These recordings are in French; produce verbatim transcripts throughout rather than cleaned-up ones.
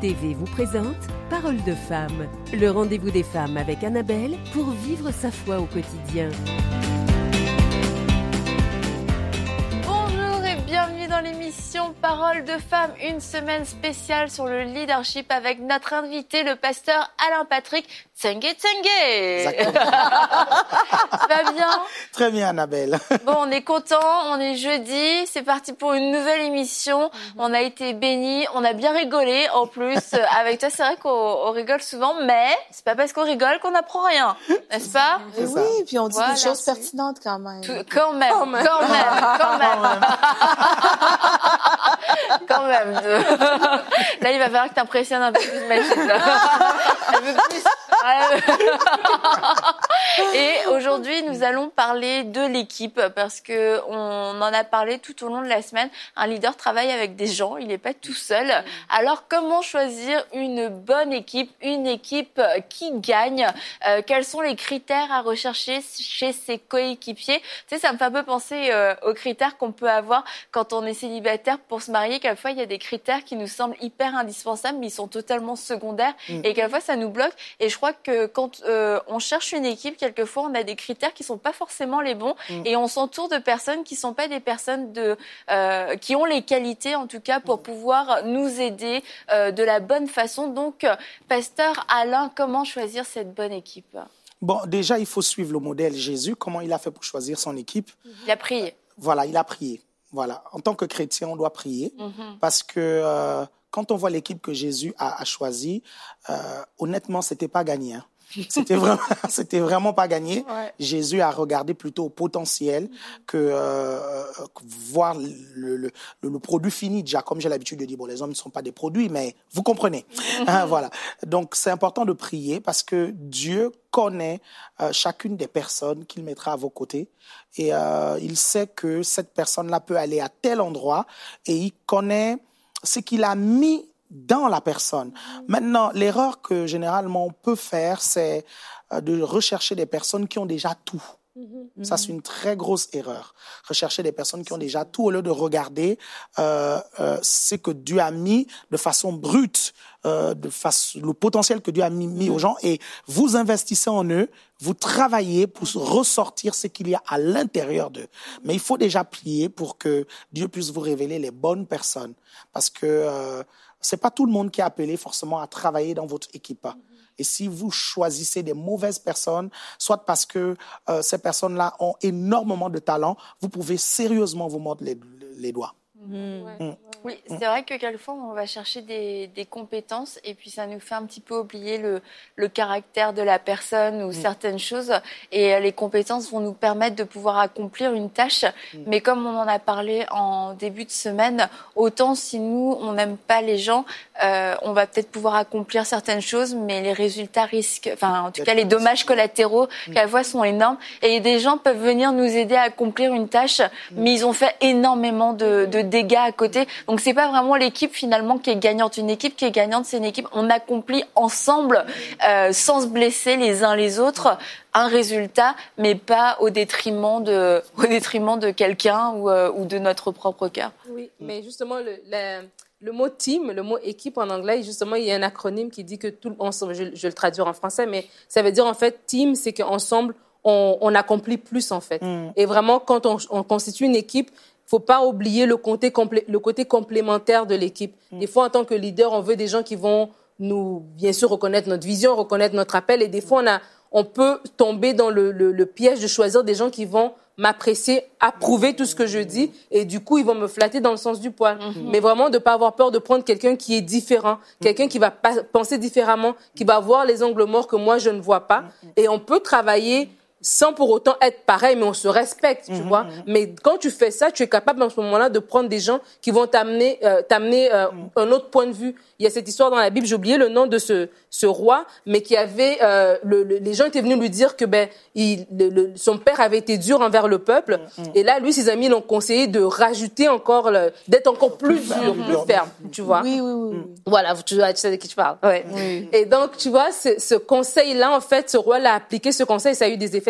T V vous présente Parole de femme, le rendez-vous des femmes avec Annabelle pour vivre sa foi au quotidien. Bonjour et bienvenue dans l'émission Parole de femme, une semaine spéciale sur le leadership avec notre invité, le pasteur Alain Patrick Tsengue Tsengue. Ça va bien? Très bien, Annabelle. Bon, on est content, on est jeudi, c'est parti pour une nouvelle émission. Mm-hmm. On a été bénis, on a bien rigolé en plus. Avec toi, c'est vrai qu'on on rigole souvent, mais c'est pas parce qu'on rigole qu'on n'apprend rien, n'est-ce pas? Et oui, et puis on dit voilà, des choses pertinentes quand même. Tout, quand même, quand même, quand même, quand même. Quand même. Là, il va falloir que t'impressionnes un peu plus Mathilde. Un peu plus. Et aujourd'hui, nous allons parler de l'équipe parce que on en a parlé tout au long de la semaine. Un leader travaille avec des gens, il n'est pas tout seul. Alors, comment choisir une bonne équipe, une équipe qui gagne? euh, Quels sont les critères à rechercher chez ses coéquipiers? Tu sais, ça me fait un peu penser euh, aux critères qu'on peut avoir quand on est célibataire pour se marier. Quelquefois, il y a des critères qui nous semblent hyper indispensables, mais ils sont totalement secondaires. Mmh. Et quelquefois, ça nous bloque. Et je crois que quand euh, on cherche une équipe, quelquefois, on a des critères qui sont pas forcément les bons, mmh. et on s'entoure de personnes qui sont pas des personnes de euh, qui ont les qualités, en tout cas, pour mmh. pouvoir nous aider euh, de la bonne façon. Donc, pasteur Alain, comment choisir cette bonne équipe? Bon, déjà, il faut suivre le modèle Jésus. Comment il a fait pour choisir son équipe? Il a prié. Euh, voilà, il a prié. Voilà. En tant que chrétien, on doit prier mmh. parce que euh, quand on voit l'équipe que Jésus a, a choisie, euh, honnêtement, c'était pas gagné. Hein. C'était vraiment, c'était vraiment pas gagné. Ouais. Jésus a regardé plutôt au potentiel que euh, voir le, le, le produit fini. Déjà, comme j'ai l'habitude de dire, bon, les hommes ne sont pas des produits, mais vous comprenez. Hein, voilà. Donc, c'est important de prier parce que Dieu connaît euh, chacune des personnes qu'il mettra à vos côtés et euh, il sait que cette personne-là peut aller à tel endroit et il connaît ce qu'il a mis dans la personne. Mmh. Maintenant, l'erreur que généralement on peut faire, c'est de rechercher des personnes qui ont déjà tout. Mmh. Ça, c'est une très grosse erreur. Rechercher des personnes qui ont déjà tout au lieu de regarder euh, euh, ce que Dieu a mis de façon brute, euh, de face, le potentiel que Dieu a mis, mis mmh. aux gens, et vous investissez en eux, vous travaillez pour ressortir ce qu'il y a à l'intérieur d'eux. Mais il faut déjà prier pour que Dieu puisse vous révéler les bonnes personnes. Parce que euh, c'est pas tout le monde qui est appelé forcément à travailler dans votre équipe. Et si vous choisissez des mauvaises personnes, soit parce que euh, ces personnes-là ont énormément de talent, vous pouvez sérieusement vous mordre les, les doigts. Mmh. Ouais. Mmh. Oui, c'est vrai que quelquefois on va chercher des, des compétences et puis ça nous fait un petit peu oublier le, le caractère de la personne ou mmh. certaines choses, et les compétences vont nous permettre de pouvoir accomplir une tâche. Mmh. Mais comme on en a parlé en début de semaine, autant si nous on n'aime pas les gens, euh, on va peut-être pouvoir accomplir certaines choses, mais les résultats risquent, enfin en tout cas les dommages collatéraux mmh. quelquefois sont énormes, et des gens peuvent venir nous aider à accomplir une tâche, mmh. mais ils ont fait énormément de, de dégâts à côté. Donc c'est pas vraiment l'équipe finalement qui est gagnante. Une équipe qui est gagnante, c'est une équipe on accomplit ensemble, euh, sans se blesser les uns les autres, un résultat, mais pas au détriment de, au détriment de quelqu'un ou, euh, ou de notre propre cœur. Oui, mais justement le, le, le mot team, le mot équipe en anglais, justement il y a un acronyme qui dit que tout ensemble, je, je vais le traduire en français, mais ça veut dire en fait team, c'est qu'ensemble on, on accomplit plus en fait. Mm. Et vraiment quand on, on constitue une équipe, faut pas oublier le côté, complé- le côté complémentaire de l'équipe. Mmh. Des fois, en tant que leader, on veut des gens qui vont nous, bien sûr, reconnaître notre vision, reconnaître notre appel. Et des fois, on a, on peut tomber dans le, le, le piège de choisir des gens qui vont m'apprécier, approuver tout ce que je dis. Et du coup, ils vont me flatter dans le sens du poil. Mmh. Mais vraiment, de pas avoir peur de prendre quelqu'un qui est différent, quelqu'un qui va pas penser différemment, qui va voir les angles morts que moi, je ne vois pas. Mmh. Et on peut travailler sans pour autant être pareil, mais on se respecte, tu mmh, vois. Mmh. Mais quand tu fais ça, tu es capable en ce moment-là de prendre des gens qui vont t'amener, euh, t'amener euh, mmh. un autre point de vue. Il y a cette histoire dans la Bible, j'ai oublié le nom de ce, ce roi, mais qui avait, euh, le, le, les gens étaient venus lui dire que ben, il, le, le, son père avait été dur envers le peuple. Mmh. Et là, lui, ses amis l'ont conseillé de rajouter encore, le, d'être encore plus dur, mmh. plus ferme, tu vois. Oui, oui, oui. Mmh. Voilà, tu, tu sais de qui tu parles. Ouais. Oui. Et donc, tu vois, ce, ce conseil-là, en fait, ce roi l'a appliqué, ce conseil, ça a eu des effets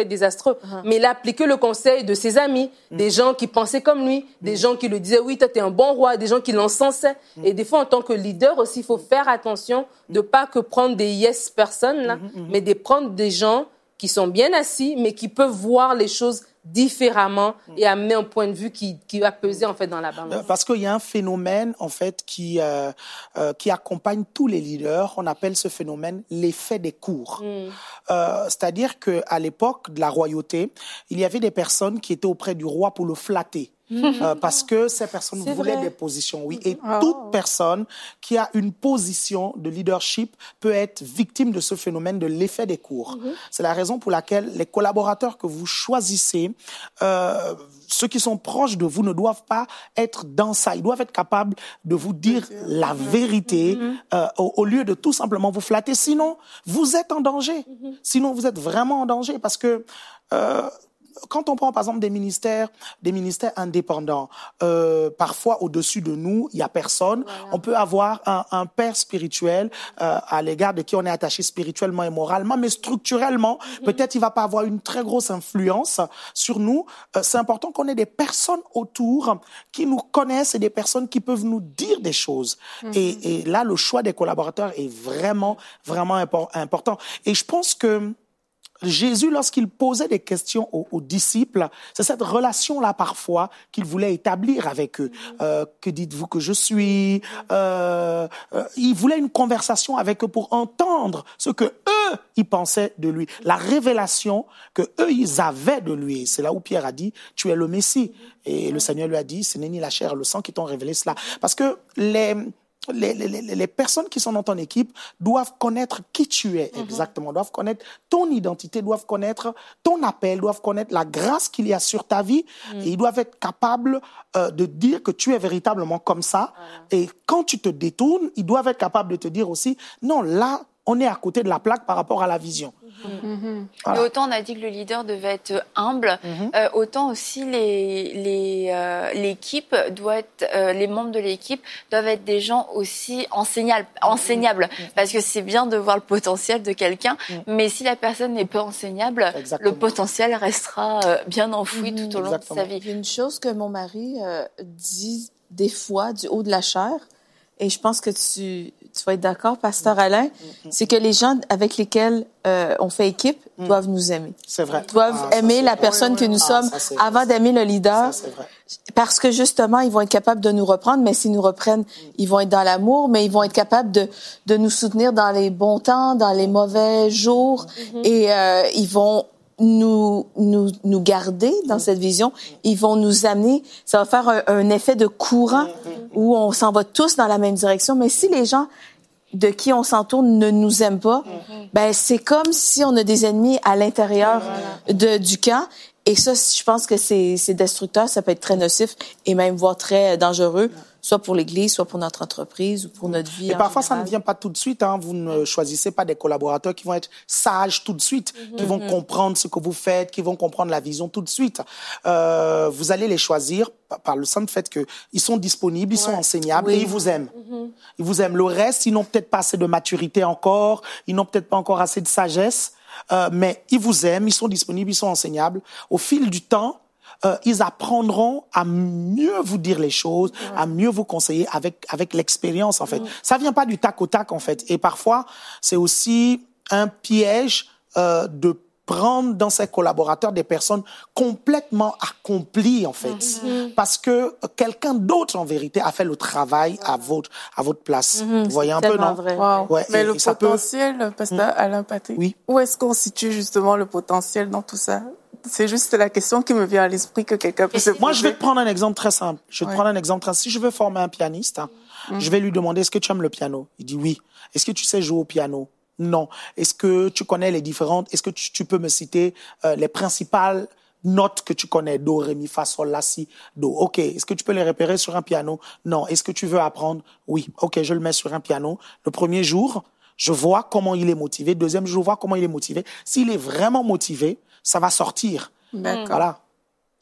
être désastreux. Uh-huh. Mais il a appliqué le conseil de ses amis, mm. des gens qui pensaient comme lui, mm. des gens qui lui disaient, oui, toi, t'es un bon roi, des gens qui l'encensaient. Mm. Et des fois, en tant que leader aussi, il faut faire attention de pas que prendre des yes personnes, là, mm-hmm. mais de prendre des gens qui sont bien assis, mais qui peuvent voir les choses différemment et amener un point de vue qui, qui va peser en fait dans la balance. Parce qu'il y a un phénomène en fait qui euh, euh, qui accompagne tous les leaders. On appelle ce phénomène l'effet des cours. Mm. Euh, c'est-à-dire que à l'époque de la royauté, il y avait des personnes qui étaient auprès du roi pour le flatter. Euh, parce que ces personnes C'est voulaient vrai. des positions, oui. Et oh. toute personne qui a une position de leadership peut être victime de ce phénomène de l'effet des cours. Mm-hmm. C'est la raison pour laquelle les collaborateurs que vous choisissez, euh, ceux qui sont proches de vous ne doivent pas être dans ça. Ils doivent être capables de vous dire mm-hmm. la vérité mm-hmm. euh, au, au lieu de tout simplement vous flatter. Sinon, vous êtes en danger. Mm-hmm. Sinon, vous êtes vraiment en danger parce que... Euh, Quand on prend par exemple des ministères, des ministères indépendants, euh, parfois au-dessus de nous, il y a personne. Voilà. On peut avoir un, un père spirituel euh, à l'égard de qui on est attaché spirituellement et moralement, mais structurellement, mm-hmm. peut-être il va pas avoir une très grosse influence sur nous. Euh, c'est important qu'on ait des personnes autour qui nous connaissent et des personnes qui peuvent nous dire des choses. Mm-hmm. Et, et là, le choix des collaborateurs est vraiment, vraiment impor- important. Et je pense que Jésus, lorsqu'il posait des questions aux, aux disciples, c'est cette relation-là parfois qu'il voulait établir avec eux. Euh, que dites-vous que je suis euh, euh, Il voulait une conversation avec eux pour entendre ce que eux, ils pensaient de lui. La révélation que eux, ils avaient de lui. C'est là où Pierre a dit, tu es le Messie. Et le Seigneur lui a dit, ce n'est ni la chair et le sang qui t'ont révélé cela. Parce que les... Les, les, les personnes qui sont dans ton équipe doivent connaître qui tu es exactement, mm-hmm. doivent connaître ton identité, doivent connaître ton appel, doivent connaître la grâce qu'il y a sur ta vie mm. et ils doivent être capables euh, de dire que tu es véritablement comme ça. Voilà. Et quand tu te détournes, ils doivent être capables de te dire aussi, non, là, on est à côté de la plaque par rapport à la vision. Mmh. Voilà. Et autant on a dit que le leader devait être humble, mmh. euh, autant aussi les, les, euh, l'équipe doit être, euh, les membres de l'équipe doivent être des gens aussi enseignables, enseignables mmh. parce que c'est bien de voir le potentiel de quelqu'un, mmh. mais si la personne n'est pas enseignable, Exactement. le potentiel restera euh, bien enfoui mmh. tout au long Exactement. de sa vie. Il y a une chose que mon mari euh, dit des fois du haut de la chair, et je pense que tu, tu vas être d'accord, Pasteur Alain, mm-hmm. c'est que les gens avec lesquels euh, on fait équipe mm. doivent nous aimer. C'est vrai. Doivent ah, aimer la personne oui, oui, que nous ah, sommes ça, avant vrai. d'aimer le leader. Ça, c'est vrai. Parce que justement, ils vont être capables de nous reprendre, mais s'ils nous reprennent, mm. ils vont être dans l'amour, mais ils vont être capables de, de nous soutenir dans les bons temps, dans les mauvais jours, mm-hmm. et euh, ils vont nous nous nous garder dans cette vision, ils vont nous amener, ça va faire un, un effet de courant où on s'en va tous dans la même direction. Mais si les gens de qui on s'entoure ne nous aiment pas, ben c'est comme si on a des ennemis à l'intérieur de du camp. Et ça, je pense que c'est c'est destructeur, ça peut être très nocif et même voire très dangereux, soit pour l'Église, soit pour notre entreprise ou pour notre vie. Et parfois, général. Ça ne vient pas tout de suite. Hein. Vous ne choisissez pas des collaborateurs qui vont être sages tout de suite, mm-hmm. qui vont mm-hmm. comprendre ce que vous faites, qui vont comprendre la vision tout de suite. Euh, vous allez les choisir par le simple fait qu'ils sont disponibles, ils ouais. sont enseignables oui. et ils vous aiment. Mm-hmm. Ils vous aiment. Le reste, ils n'ont peut-être pas assez de maturité encore, ils n'ont peut-être pas encore assez de sagesse, euh, mais ils vous aiment, ils sont disponibles, ils sont enseignables. Au fil du temps, Euh, ils apprendront à mieux vous dire les choses, ouais. à mieux vous conseiller avec avec l'expérience en fait. Mm. Ça vient pas du tac au tac en fait. Et parfois, c'est aussi un piège euh, de prendre dans ses collaborateurs des personnes complètement accomplies en fait, mm-hmm. parce que quelqu'un d'autre en vérité a fait le travail à votre à votre place. Mm-hmm. Vous voyez un peu, non? Vrai. Wow. Ouais, et, Mais le et potentiel, peut... Pasteur mm. Alain Paté, oui. où est-ce qu'on situe justement le potentiel dans tout ça? C'est juste la question qui me vient à l'esprit que quelqu'un peut se poser. Moi, je vais te prendre un exemple très simple. Je vais ouais. te prendre un exemple très simple. Si je veux former un pianiste, mm. je vais lui demander, est-ce que tu aimes le piano? Il dit oui. Est-ce que tu sais jouer au piano? Non. Est-ce que tu connais les différentes, est-ce que tu, tu peux me citer euh, les principales notes que tu connais? Do, ré, mi, fa, sol, la, si, do. OK. Est-ce que tu peux les repérer sur un piano? Non. Est-ce que tu veux apprendre? Oui. OK, je le mets sur un piano. Le premier jour, je vois comment il est motivé. Deuxième jour, je vois comment il est motivé. S'il est vraiment motivé, ça va sortir. D'accord. Voilà.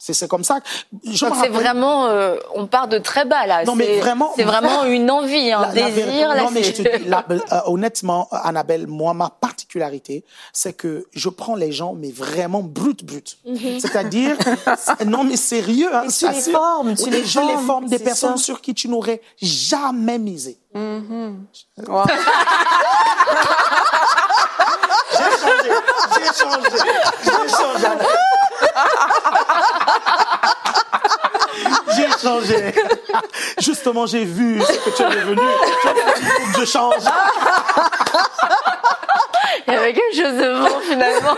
C'est comme ça. Je Donc c'est vraiment, euh, on part de très bas là. Non mais vraiment, c'est vraiment une envie, un la, désir. La, là, non mais je te dis, la, euh, honnêtement, Annabelle, moi ma particularité, c'est que je prends les gens mais vraiment brut brut. Mm-hmm. C'est-à-dire, c'est, non mais sérieux. Hein, tu les formes, tu les je formes, les forme des personnes ça. sur qui tu n'aurais jamais misé. Mm-hmm. Wow. J'ai changé, j'ai changé, j'ai changé. J'ai changé. Justement, j'ai vu ce que tu es devenu. Tu as dit, il faut que je change. Il y avait quelque chose de bon finalement.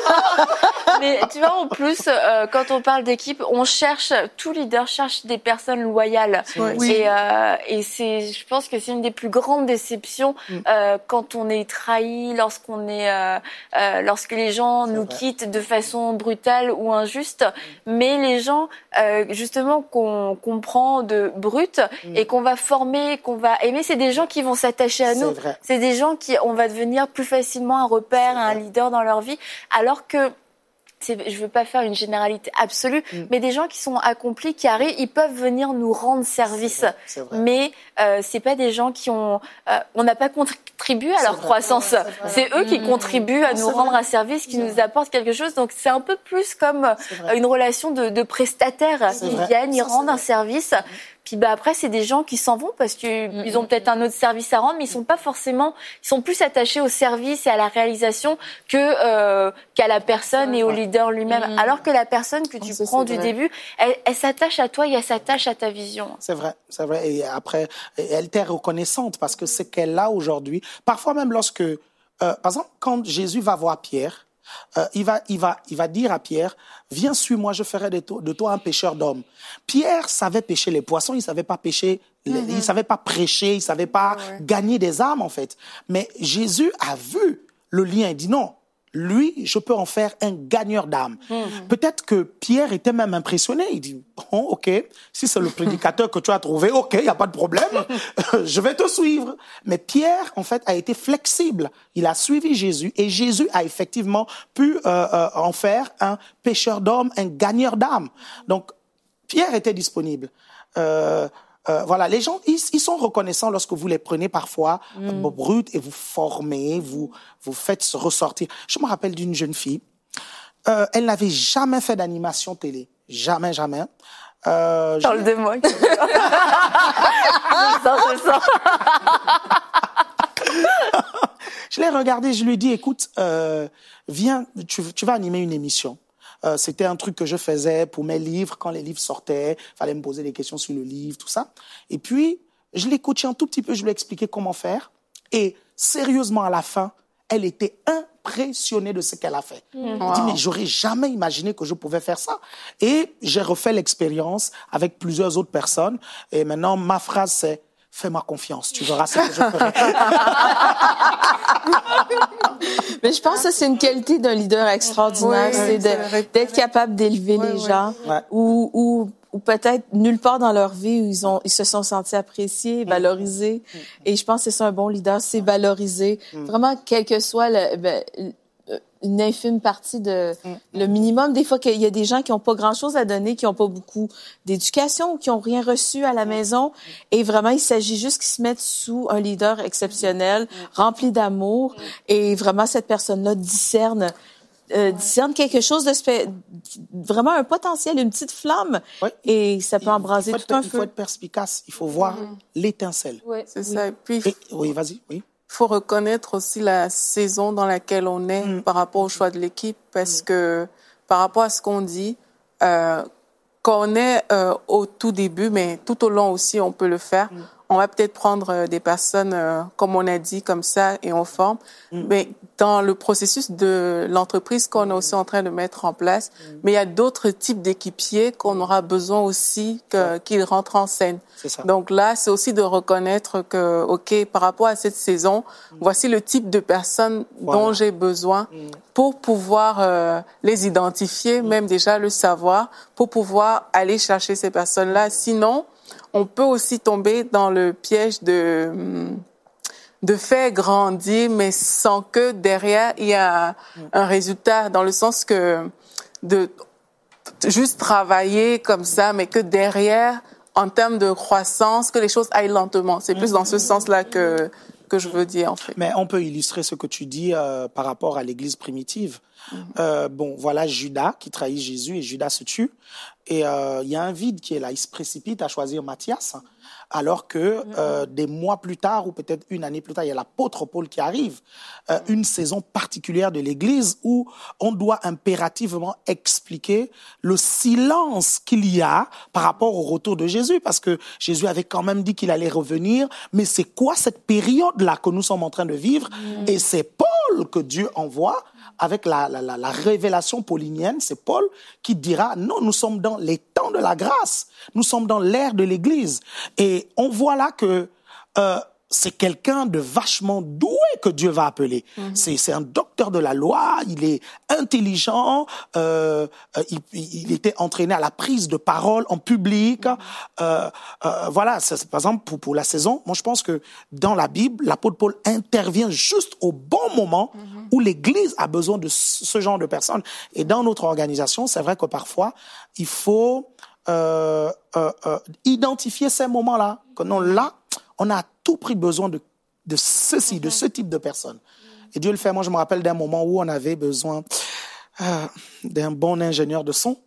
Mais tu vois, en plus, euh, quand on parle d'équipe, on cherche, tout leader cherche des personnes loyales. Oui. Et, euh, et c'est, je pense que c'est une des plus grandes déceptions euh, quand on est trahi, lorsqu'on est, euh, euh, lorsque les gens c'est nous vrai. quittent de façon brutale ou injuste. Mais les gens, euh, justement, qu'on, qu'on prend de brut mm. et qu'on va former, qu'on va aimer, c'est des gens qui vont s'attacher à nous. C'est, c'est des gens qui, on va devenir plus facilement un repère, un leader dans leur vie, alors que c'est, je veux pas faire une généralité absolue, mm. mais des gens qui sont accomplis, qui arrivent, ils peuvent venir nous rendre service. C'est vrai, c'est vrai. Mais euh, c'est pas des gens qui ont, euh, on n'a pas contribué à c'est leur vrai. croissance. Ouais, c'est, c'est eux qui mmh. contribuent à nous rendre vrai. un service, qui c'est nous vrai. apportent quelque chose. Donc c'est un peu plus comme une relation de, de prestataires. C'est ils vrai. viennent, ils ça, rendent un service. Mmh. Puis bah après c'est des gens qui s'en vont parce que mmh. ils ont peut-être un autre service à rendre, mais ils sont pas forcément, ils sont plus attachés au service et à la réalisation que euh, qu'à la personne et au leader lui-même. Mmh. Alors que la personne que tu oh, prends du vrai. début, elle, elle s'attache à toi et elle s'attache à ta vision. C'est vrai, c'est vrai. Et après, elle t'est reconnaissante parce que c'est qu'elle a aujourd'hui. Parfois même lorsque, euh, par exemple, quand Jésus va voir Pierre. Euh, il va, il va, il va dire à Pierre, viens suis-moi, je ferai de toi, de toi un pêcheur d'hommes. Pierre savait pêcher les poissons, il savait pas pêcher, mm-hmm. les, il savait pas prêcher, il savait pas ouais. gagner des âmes en fait. Mais Jésus a vu le lien, il dit non. Lui, je peux en faire un gagneur d'âme. Mmh. Peut-être que Pierre était même impressionné. Il dit, bon, ok, si c'est le prédicateur que tu as trouvé, ok, il n'y a pas de problème, je vais te suivre. Mais Pierre, en fait, a été flexible. Il a suivi Jésus et Jésus a effectivement pu euh, euh, en faire un pêcheur d'hommes, un gagneur d'âme. Donc, Pierre était disponible. Euh, Euh, voilà, les gens, ils, ils sont reconnaissants lorsque vous les prenez parfois mm. bruts et vous formez, vous vous faites ressortir. Je me rappelle d'une jeune fille, euh, elle n'avait jamais fait d'animation télé, jamais, jamais. Euh, Parle je... de moi. je sens, je sens. Je l'ai regardée, je lui ai dit, écoute, euh, viens, tu, tu vas animer une émission. Euh, c'était un truc que je faisais pour mes livres. Quand les livres sortaient, il fallait me poser des questions sur le livre, tout ça. Et puis, je l'ai coaché un tout petit peu, je lui ai expliqué comment faire. Et sérieusement, à la fin, elle était impressionnée de ce qu'elle a fait. Mmh. Elle wow. dit, mais j'aurais jamais imaginé que je pouvais faire ça. Et j'ai refait l'expérience avec plusieurs autres personnes. Et maintenant, ma phrase, c'est, fais-moi confiance, tu verras ce que je ferai. Mais je pense que c'est une qualité d'un leader extraordinaire, oui, c'est, de, d'être capable d'élever oui, les oui. gens, ouais. ou, ou, ou peut-être nulle part dans leur vie où ils ont, ils se sont sentis appréciés, valorisés. Mm. Et je pense que c'est ça un bon leader, c'est valoriser. Mm. Vraiment, quel que soit le, ben, une infime partie de mm. le minimum. Des fois, qu'il y a des gens qui n'ont pas grand-chose à donner, qui n'ont pas beaucoup d'éducation ou qui n'ont rien reçu à la mm. maison. Et vraiment, il s'agit juste qu'ils se mettent sous un leader exceptionnel, mm. rempli d'amour. Mm. Et vraiment, cette personne-là discerne, euh, discerne quelque chose de spé- vraiment un potentiel, une petite flamme. Oui. Et ça peut il, embraser tout un feu. Il faut être perspicace. Il faut voir mm. l'étincelle. Oui, c'est oui. ça. Et puis, Et, oui, vas-y, oui. Il faut reconnaître aussi la saison dans laquelle on est mmh. par rapport au choix de l'équipe, parce mmh. que par rapport à ce qu'on dit, euh, quand on est euh, au tout début, mais tout au long aussi, on peut le faire. Mmh. On va peut-être prendre euh, des personnes, euh, comme on a dit, comme ça, et on forme. Mmh. Mais dans le processus de l'entreprise qu'on est aussi en train de mettre en place, mmh. mais il y a d'autres types d'équipiers qu'on aura besoin aussi que, qu'ils rentrent en scène. C'est ça. Donc là, c'est aussi de reconnaître que, OK, par rapport à cette saison, mmh. voici le type de personnes voilà. dont j'ai besoin mmh. pour pouvoir euh, les identifier, mmh. même déjà le savoir, pour pouvoir aller chercher ces personnes-là. Sinon, on peut aussi tomber dans le piège de, de faire grandir, mais sans que derrière, il y a un, un résultat, dans le sens que de, juste travailler comme ça, mais que derrière, en termes de croissance, que les choses aillent lentement. C'est plus dans ce sens-là que, que je veux dire, en fait. Mais on peut illustrer ce que tu dis euh, par rapport à l'Église primitive. Mm-hmm. Euh, bon, voilà Judas qui trahit Jésus et Judas se tue. Et il euh, y a un vide qui est là. Il se précipite à choisir Matthias, alors que euh, des mois plus tard, ou peut-être une année plus tard, il y a l'apôtre Paul qui arrive. Euh, une saison particulière de l'Église où on doit impérativement expliquer le silence qu'il y a par rapport au retour de Jésus. Parce que Jésus avait quand même dit qu'il allait revenir. Mais c'est quoi cette période-là que nous sommes en train de vivre? Mmh. Et c'est Paul que Dieu envoie avec la, la, la, la révélation paulinienne. C'est Paul qui dira, non, nous sommes dans les temps de la grâce. Nous sommes dans l'ère de l'Église. Et on voit là que euh, c'est quelqu'un de vachement doué que Dieu va appeler. Mm-hmm. C'est, c'est un docteur de la loi, il est intelligent, euh, il, il était entraîné à la prise de parole en public. Mm-hmm. Euh, euh, voilà, c'est, c'est, par exemple, pour, pour la saison, moi je pense que dans la Bible, l'apôtre Paul intervient juste au bon moment mm-hmm. où l'Église a besoin de ce genre de personnes. Et dans notre organisation, c'est vrai que parfois, il faut euh, euh, euh, identifier ces moments-là, que non, là, on a à tout prix besoin de, de ceci, mm-hmm. de ce type de personnes. Et Dieu le fait. Moi, je me rappelle d'un moment où on avait besoin euh, d'un bon ingénieur de son.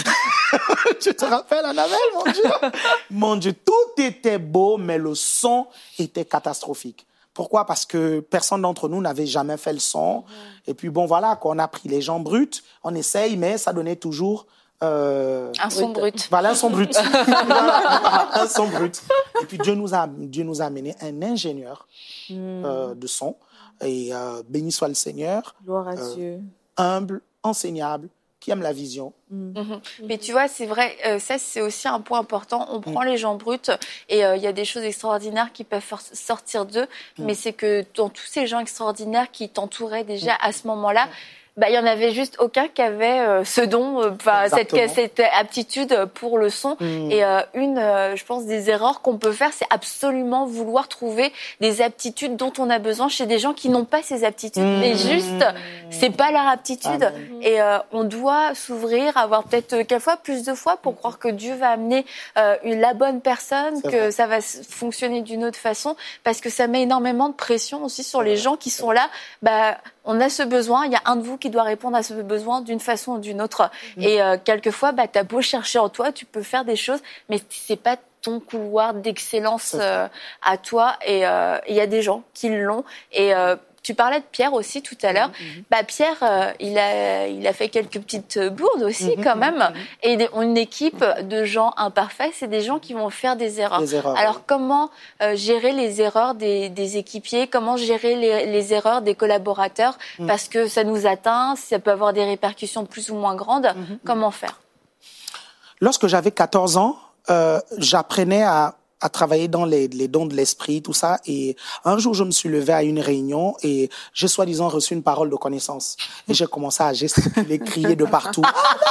Tu te rappelles, Annabelle, mon Dieu? Mon Dieu, tout était beau, mais le son était catastrophique. Pourquoi? Parce que personne d'entre nous n'avait jamais fait le son. Mm-hmm. Et puis, bon, voilà, quand on a pris les gens bruts, on essaye, mais ça donnait toujours... Euh, un son brut. Voilà, un son brut. Un son brut. Et puis Dieu nous a, Dieu nous a amené un ingénieur mm. euh, de son. Et euh, béni soit le Seigneur. Gloire à euh, Dieu. Humble, enseignable, qui aime la vision. Mm. Mm-hmm. Mais tu vois, c'est vrai, euh, ça c'est aussi un point important. On prend mm. les gens bruts et il euh, y a des choses extraordinaires qui peuvent sortir d'eux. Mm. Mais c'est que dans tous ces gens extraordinaires qui t'entouraient déjà mm. à ce moment-là, bah, il y en avait juste aucun qui avait euh, ce don, enfin euh, cette, cette aptitude pour le son. Mmh. Et euh, une, euh, je pense, des erreurs qu'on peut faire, c'est absolument vouloir trouver des aptitudes dont on a besoin chez des gens qui n'ont pas ces aptitudes. Mmh. Mais juste, c'est pas leur aptitude. Mmh. Et euh, on doit s'ouvrir, avoir peut-être quelquefois plus de foi pour mmh. croire que Dieu va amener euh, une, la bonne personne, c'est que vrai. Ça va fonctionner d'une autre façon, parce que ça met énormément de pression aussi sur les gens qui sont là. Bah, on a ce besoin, il y a un de vous qui doit répondre à ce besoin d'une façon ou d'une autre. Mmh. Et euh, quelquefois, bah, t'as beau chercher en toi, tu peux faire des choses, mais c'est pas ton couloir d'excellence euh, à toi. Et il euh, y a des gens qui l'ont. Et euh, tu parlais de Pierre aussi tout à l'heure. Mmh. Bah, Pierre, euh, il a, il a fait quelques petites bourdes aussi mmh. quand même. Mmh. Et des, une équipe de gens imparfaits, c'est des gens qui vont faire des erreurs. Des erreurs Alors oui. comment euh, gérer les erreurs des, des équipiers? Comment gérer les, les erreurs des collaborateurs? Mmh. Parce que ça nous atteint, ça peut avoir des répercussions plus ou moins grandes. Mmh. Comment faire? Lorsque j'avais quatorze ans, euh, j'apprenais à à travailler dans les, les dons de l'esprit, tout ça. Et un jour, je me suis levé à une réunion et j'ai soi-disant reçu une parole de connaissance. Et j'ai commencé à gesticuler, crier de partout.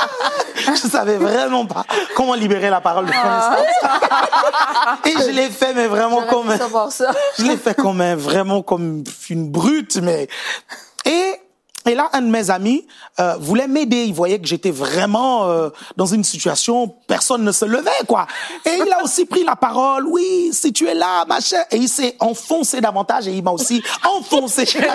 Je savais vraiment pas comment libérer la parole de connaissance. Et je l'ai fait, mais vraiment comme... Je l'ai fait comme un, vraiment comme une brute, mais... Et... Et là, un de mes amis euh, voulait m'aider. Il voyait que j'étais vraiment euh, dans une situation, personne ne se levait, quoi. Et il a aussi pris la parole. Oui, si tu es là, machin. Et il s'est enfoncé davantage et il m'a aussi enfoncé. Quel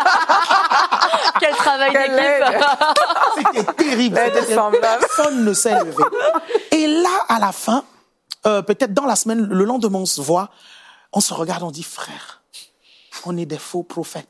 travail d'équipe. C'était terrible. Personne ne s'est levé. Et là, à la fin, euh, peut-être dans la semaine, le lendemain, on se voit, on se regarde, on dit, frère, on est des faux prophètes.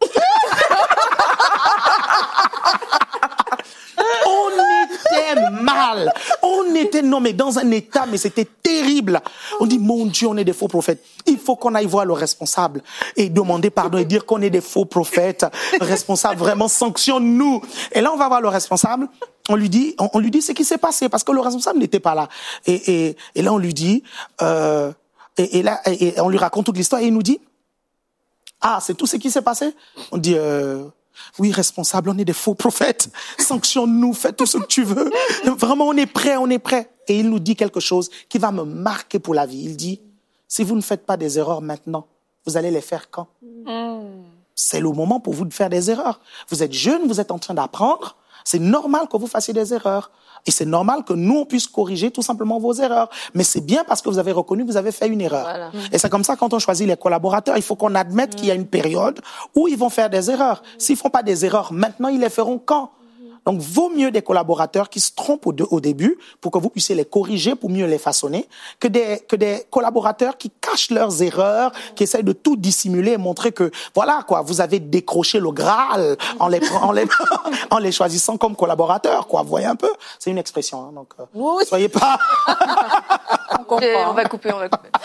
On était mal. On était, non, mais dans un état, mais c'était terrible. On dit, mon Dieu, on est des faux prophètes. Il faut qu'on aille voir le responsable et demander pardon et dire qu'on est des faux prophètes. Le responsable, vraiment, sanctionne-nous. Et là, on va voir le responsable. On lui dit, on, on lui dit ce qui s'est passé parce que le responsable n'était pas là. Et, et, et là, on lui dit, euh, et, et là, et, et on lui raconte toute l'histoire et il nous dit, ah, c'est tout ce qui s'est passé? On dit, euh, oui, responsable, on est des faux prophètes. Sanctionne-nous, fais tout ce que tu veux. Vraiment, on est prêt, on est prêt. Et il nous dit quelque chose qui va me marquer pour la vie. Il dit, si vous ne faites pas des erreurs maintenant, vous allez les faire quand? Mm. C'est le moment pour vous de faire des erreurs. Vous êtes jeune, vous êtes en train d'apprendre. C'est normal que vous fassiez des erreurs. Et c'est normal que nous, on puisse corriger tout simplement vos erreurs. Mais c'est bien parce que vous avez reconnu que vous avez fait une erreur. Voilà. Et c'est comme ça, quand on choisit les collaborateurs, il faut qu'on admette mmh. qu'il y a une période où ils vont faire des erreurs. Mmh. S'ils font pas des erreurs maintenant, ils les feront quand? Donc, vaut mieux des collaborateurs qui se trompent au, de, au début pour que vous puissiez les corriger, pour mieux les façonner, que des, que des collaborateurs qui cachent leurs erreurs, qui essayent de tout dissimuler et montrer que, voilà, quoi, vous avez décroché le Graal en les, en les, en les choisissant comme collaborateurs, quoi. Vous voyez un peu? C'est une expression, hein, donc, euh, oui. Soyez pas... on, on va couper, on va couper.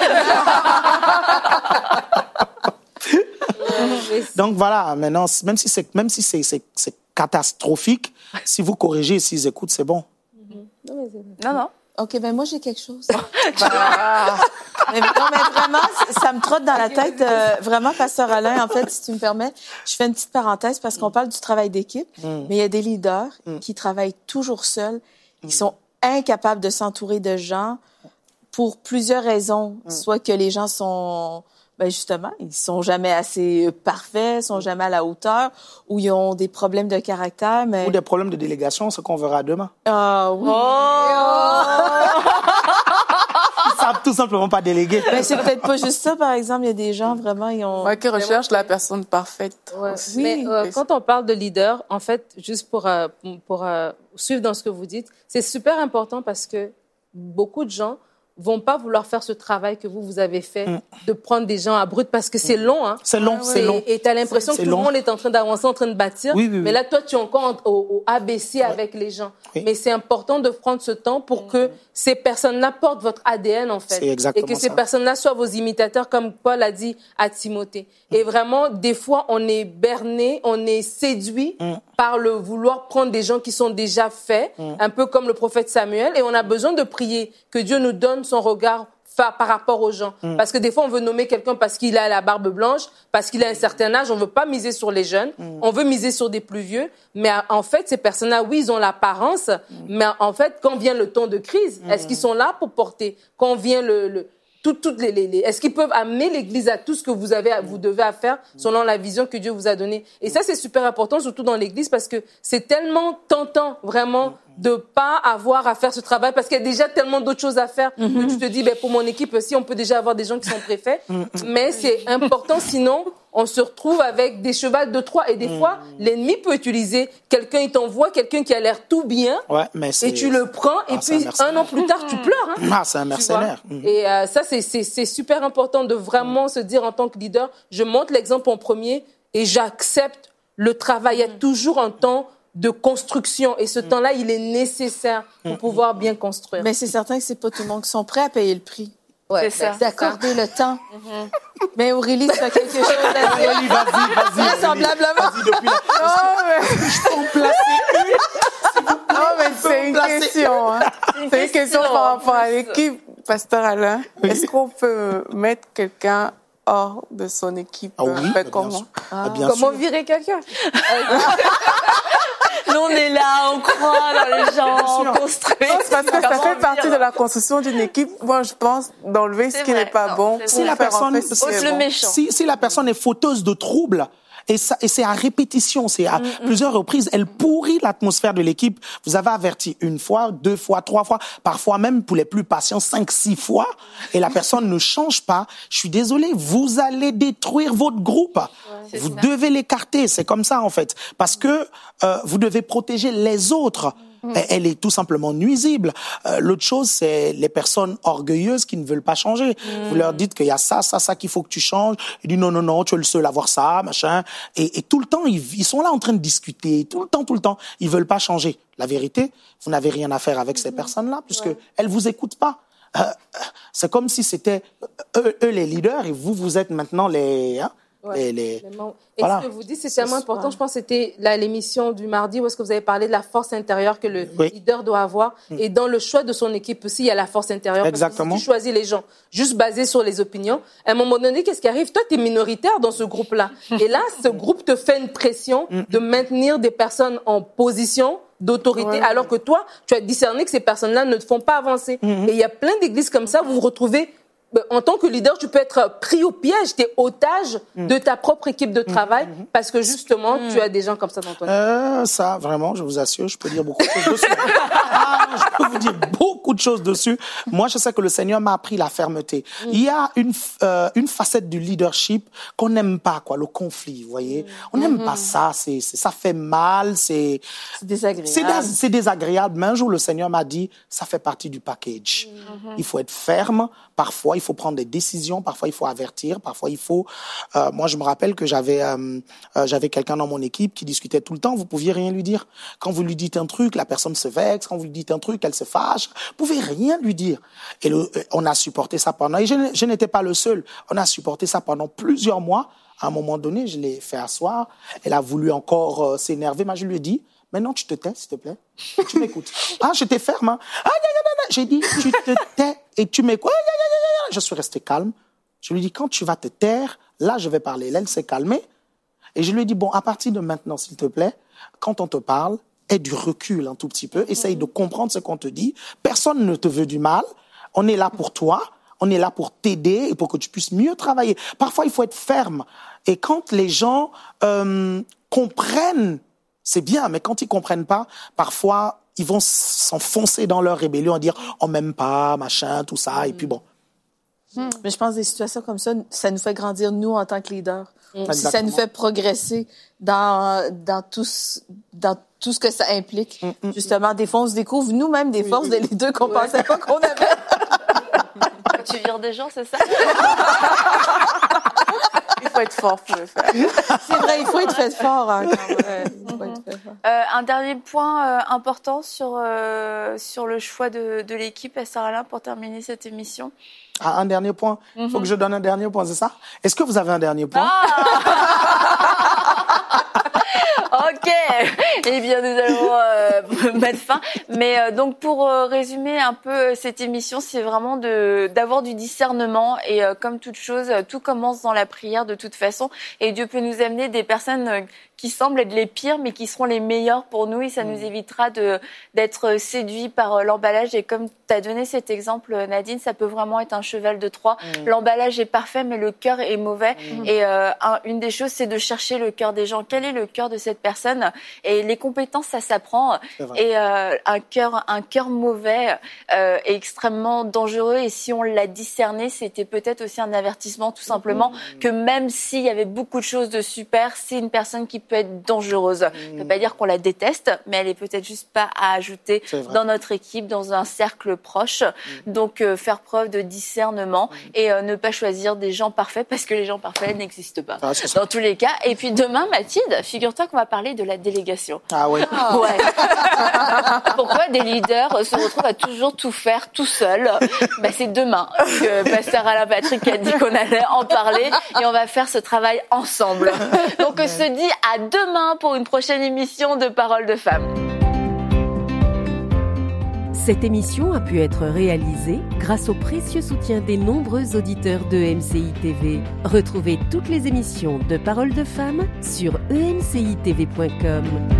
Donc, voilà, maintenant, même si c'est, même si c'est, c'est, c'est catastrophique, si vous corrigez, s'ils écoutent, c'est bon. Non, non. OK, ben moi, j'ai quelque chose. bah, mais, non, mais vraiment, ça me trotte dans la tête. Euh, vraiment, Pasteur Alain, en fait, si tu me permets, je fais une petite parenthèse parce qu'on parle du travail d'équipe, mm. mais il y a des leaders mm. qui travaillent toujours seuls. Ils mm. sont incapables de s'entourer de gens pour plusieurs raisons. Mm. Soit que les gens sont... Ben justement, ils sont jamais assez parfaits, sont jamais à la hauteur, ou ils ont des problèmes de caractère, mais... Ou des problèmes de délégation, ce qu'on verra demain. Ah oui. Oh! Ils savent tout simplement pas déléguer. Mais c'est peut-être pas juste ça, par exemple. Il y a des gens, vraiment, ils ont... Ouais, qui recherchent la personne parfaite. Ouais. Oui. Mais euh, quand on parle de leader, en fait, juste pour, euh, pour euh, suivre dans ce que vous dites, c'est super important parce que beaucoup de gens vont pas vouloir faire ce travail que vous, vous avez fait, mm. de prendre des gens à brut, parce que c'est long, hein. C'est long, c'est long. Et t'as l'impression que tout le monde est en train d'avancer, en train de bâtir. Oui, oui, oui. Mais là, toi, tu es encore au, au A B C ouais. avec les gens. Oui. Mais c'est important de prendre ce temps pour mm. que ces personnes-là portent votre A D N, en fait. C'est exactement Et que ça. ces personnes-là soient vos imitateurs, comme Paul a dit à Timothée. Mm. Et vraiment, des fois, on est berné, on est séduit mm. par le vouloir prendre des gens qui sont déjà faits, mm. un peu comme le prophète Samuel, et on a besoin de prier que Dieu nous donne son regard par rapport aux gens. Mm. Parce que des fois, on veut nommer quelqu'un parce qu'il a la barbe blanche, parce qu'il a un certain âge. On veut pas miser sur les jeunes. Mm. On veut miser sur des plus vieux. Mais en fait, ces personnes-là, oui, ils ont l'apparence. Mm. Mais en fait, quand vient le temps de crise, mm. est-ce qu'ils sont là pour porter? Quand vient le... le Toutes, toutes les, les, les, est-ce qu'ils peuvent amener l'Église à tout ce que vous avez, vous devez à faire selon la vision que Dieu vous a donnée? Et ça, c'est super important, surtout dans l'Église, parce que c'est tellement tentant, vraiment, de pas avoir à faire ce travail, parce qu'il y a déjà tellement d'autres choses à faire. Mm-hmm. Que tu te dis, ben, pour mon équipe aussi, on peut déjà avoir des gens qui sont préfets. Mm-hmm. Mais c'est important, sinon, on se retrouve avec des chevals de Troie. Et des mmh. fois, l'ennemi peut utiliser quelqu'un, il t'envoie quelqu'un qui a l'air tout bien. Ouais, mais c'est... Et tu le prends, ah, et puis un, un an plus tard, tu pleures. Hein, ah, c'est un mercenaire. Mmh. Et euh, ça, c'est, c'est, c'est super important de vraiment mmh. se dire en tant que leader, je montre l'exemple en premier et j'accepte le travail. Il y a toujours un temps de construction. Et ce mmh. temps-là, il est nécessaire pour mmh. pouvoir bien construire. Mais c'est certain que c'est pas tout le monde qui sont prêts à payer le prix. Ouais, c'est ça. D'accorder le temps. Mm-hmm. Mais Aurélie, tu as quelque chose à dire. Aurélie, vas-y, vas-y. Vraisemblablement. Vas-y, depuis la... Non, mais... Je peux en placer une. Non, mais c'est une question. Hein. C'est une, c'est une question par rapport à l'équipe, Pasteur Alain. Oui. Est-ce qu'on peut mettre quelqu'un hors de son équipe? Ah oui, fait, comment ah, bien Comment sûr. virer quelqu'un? Nous, on est là, on croit dans les gens, on construit. Parce que ça fait partie de la construction d'une équipe. Moi, je pense d'enlever ce qui n'est pas bon. Si la personne, en fait le méchant. Si, si la personne est fauteuse de troubles, et, ça, et c'est à répétition, c'est à mm-hmm. plusieurs reprises, elle pourrit l'atmosphère de l'équipe. Vous avez averti une fois, deux fois, trois fois, parfois même pour les plus patients, cinq, six fois, et la personne ne change pas. Je suis désolé, vous allez détruire votre groupe. Ouais, vous ça. devez l'écarter, c'est comme ça en fait, parce que euh, vous devez protéger les autres. Mmh. Elle est tout simplement nuisible. Euh, l'autre chose, c'est les personnes orgueilleuses qui ne veulent pas changer. Mmh. Vous leur dites qu'il y a ça, ça, ça qu'il faut que tu changes. Ils disent non, non, non, tu es le seul à voir ça, machin. Et, et tout le temps, ils, ils sont là en train de discuter. Tout le temps, tout le temps. Ils veulent pas changer. La vérité, vous n'avez rien à faire avec mmh. ces personnes-là, puisque ouais. elles vous écoutent pas. Euh, c'est comme si c'était eux, eux les leaders et vous, vous êtes maintenant les... Hein, Ouais, les, les... Et voilà. Ce que vous dites, c'est tellement important. Ouais. Je pense que c'était la, l'émission du mardi où est-ce que vous avez parlé de la force intérieure que le oui. leader doit avoir. Mm. Et dans le choix de son équipe aussi, il y a la force intérieure. Exactement. Parce que si tu choisis les gens juste basés sur les opinions, à un moment donné, qu'est-ce qui arrive? Toi, tu es minoritaire dans ce groupe-là. Et là, ce groupe te fait une pression mm. de maintenir des personnes en position d'autorité, ouais. alors que toi, tu as discerné que ces personnes-là ne te font pas avancer. Mm. Et il y a plein d'églises comme ça où vous vous retrouvez en tant que leader, tu peux être pris au piège, tu es otage mm. de ta propre équipe de travail mm. parce que justement, mm. tu as des gens comme ça dans ton équipe. Euh, ça, vraiment, je vous assure, je peux dire beaucoup de choses dessus. ah, je peux vous dire beaucoup de choses dessus. Moi, je sais que le Seigneur m'a appris la fermeté. Mm. Il y a une, euh, une facette du leadership qu'on n'aime pas, quoi, le conflit, vous voyez. Mm. On n'aime mm-hmm. pas ça, c'est, c'est, ça fait mal, c'est... C'est désagréable. C'est, dés, c'est désagréable, mais un jour, le Seigneur m'a dit, ça fait partie du package. Mm-hmm. Il faut être ferme, parfois, il faut prendre des décisions, parfois il faut avertir, parfois il faut... Euh, moi, je me rappelle que j'avais euh, euh, j'avais quelqu'un dans mon équipe qui discutait tout le temps, vous pouviez rien lui dire. Quand vous lui dites un truc, la personne se vexe, quand vous lui dites un truc, elle se fâche, vous pouvez rien lui dire. Et le, on a supporté ça pendant... Et je, je n'étais pas le seul, on a supporté ça pendant plusieurs mois. À un moment donné, je l'ai fait asseoir, elle a voulu encore euh, s'énerver, mais je lui ai dit, maintenant tu te tais, s'il te plaît, tu m'écoutes. Ah, j'étais ferme, hein. Ah, j'ai dit, tu te tais et tu m'écoutes. Je suis resté calme. Je lui ai dit, quand tu vas te taire, là, je vais parler. Là, elle s'est calmée. Et je lui ai dit, bon, à partir de maintenant, s'il te plaît, quand on te parle, aie du recul un tout petit peu. Essaye de comprendre ce qu'on te dit. Personne ne te veut du mal. On est là pour toi. On est là pour t'aider et pour que tu puisses mieux travailler. Parfois, il faut être ferme. Et quand les gens euh, comprennent, c'est bien. Mais quand ils comprennent pas, parfois... ils vont s'enfoncer dans leur rébellion à dire « on m'aime pas, machin, tout ça », et puis bon. Hmm. Mais je pense que des situations comme ça, ça nous fait grandir, nous, en tant que leaders. Hmm. Si ça nous fait progresser dans, dans, tout, dans tout ce que ça implique. Hmm. Justement, des fois, on se découvre nous-mêmes des forces oui, oui. de leaders qu'on ouais. pensait pas qu'on avait. Tu vires des gens, c'est ça? Il faut être fort pour le faire. C'est vrai, il faut être fait fort. Hein, quand même. Il faut être fait fort. Euh, un dernier point euh, important sur, euh, sur le choix de, de l'équipe, Sarah-Alain, pour terminer cette émission. Ah, un dernier point. Il mm-hmm. faut que je donne un dernier point, c'est ça? Est-ce que vous avez un dernier point? Ah Ok, eh bien nous allons euh, mettre fin. Mais euh, donc pour euh, résumer un peu cette émission, c'est vraiment de d'avoir du discernement et euh, comme toute chose, tout commence dans la prière de toute façon. Et Dieu peut nous amener des personnes euh, qui semblent être les pires, mais qui seront les meilleures pour nous. Et ça mmh. nous évitera de d'être séduits par euh, l'emballage. Et comme tu as donné cet exemple, Nadine, ça peut vraiment être un cheval de Troie. Mmh. L'emballage est parfait, mais le cœur est mauvais. Mmh. Et euh, un, une des choses, c'est de chercher le cœur des gens. Quel est le cœur de cette personne? Et les compétences, ça s'apprend. Et euh, un cœur, un cœur mauvais euh, est extrêmement dangereux. Et si on l'a discerné, c'était peut-être aussi un avertissement, tout simplement, mmh. que même s'il y avait beaucoup de choses de super, c'est une personne qui peut être dangereuse. Mmh. Ça ne veut pas dire qu'on la déteste, mais elle est peut-être juste pas à ajouter dans notre équipe, dans un cercle proche. Mmh. Donc, euh, faire preuve de discernement mmh. et euh, ne pas choisir des gens parfaits parce que les gens parfaits n'existent pas. Ah, dans tous les cas. Et puis demain, Mathilde, figure-toi qu'on va parler de la délégation. Ah oui. Ah. Ouais. Pourquoi des leaders se retrouvent à toujours tout faire tout seuls? Bah, c'est demain que Pasteur Alain Patrick a dit qu'on allait en parler et on va faire ce travail ensemble. Donc, on se dit à demain pour une prochaine émission de Paroles de Femmes. Cette émission a pu être réalisée grâce au précieux soutien des nombreux auditeurs de E M C I T V. Retrouvez toutes les émissions de Paroles de Femmes sur e m c i t v point com.